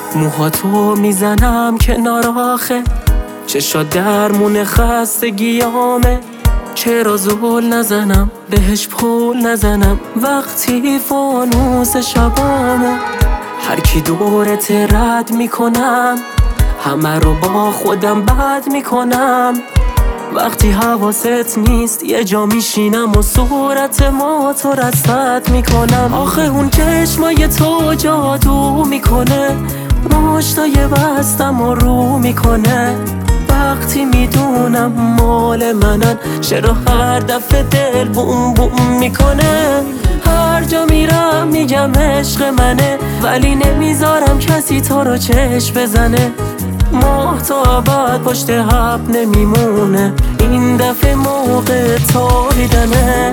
موهاتو میزنم کنار آخه، چشات درمون خستگیامه. چرا زول نزنم بهش پول نزنم وقتی فانوس شبامه. هر کی دورت رد میکنم، همه رو با خودم بد میکنم. وقتی حواست نیست یه جا میشینم و صورت ما تو رصد میکنم. آخه اون چشمای تو جادو میکنه، مشتای بستم و رو میکنه. وقتی میدونم مال منن، چرا هر دفعه دل بوم بوم میکنه. هر جا میرم میگم عشق منه، ولی نمیذارم کسی تو رو چشم بزنه. ماه تا ابد پشت حب نمیمونه، این دفعه موقع تابیدنه.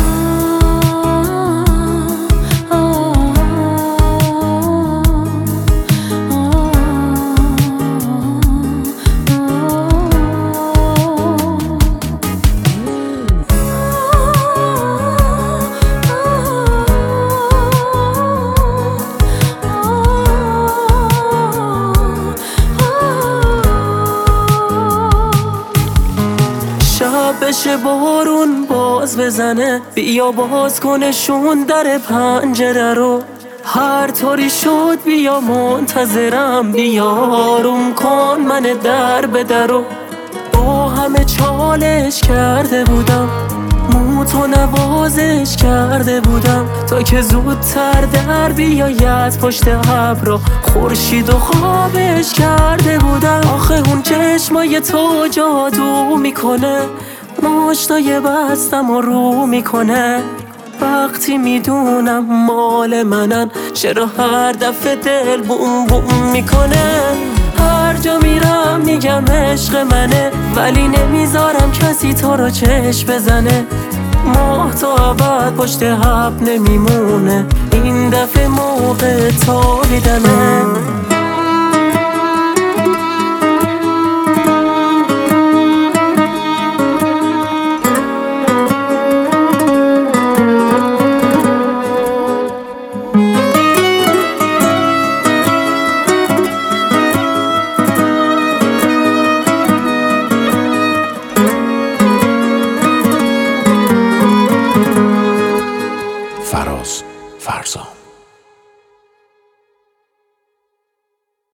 بشه بارون باز بزنه، بیا باز کنشون در پنجره رو. هر طوری شد بیا منتظرم، بیا آروم کن من در به درو. با همه چالش کرده بودم، موتو نوازش کرده بودم، تا که زودتر در بیاید پشت ابرا خورشید و خوابش کرده بودم. آخه اون چشمای تو جادو میکنه، مشتای بستم و رو میکنه. وقتی میدونم مال منن، چرا هر دفعه دل بوم بوم میکنه. هر جا میرم میگم عشق منه، ولی نمیذارم کسی تو رو چشم بزنه. ماه تا ابد پشت حب نمیمونه، این دفعه موقع تابیدنه. فراز فرزان.